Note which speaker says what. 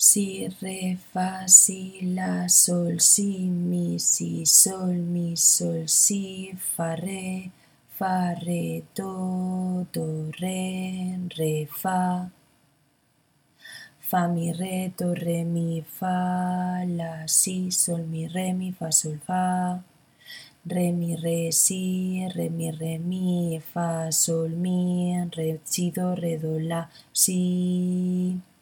Speaker 1: si, re, fa, si, la, sol, si, sol, si, fa, re, do, re, fa, do, re, fa, la, si, sol, mi, fa, sol, fa, re, mi, fa, sol, mi, re, do, la, si.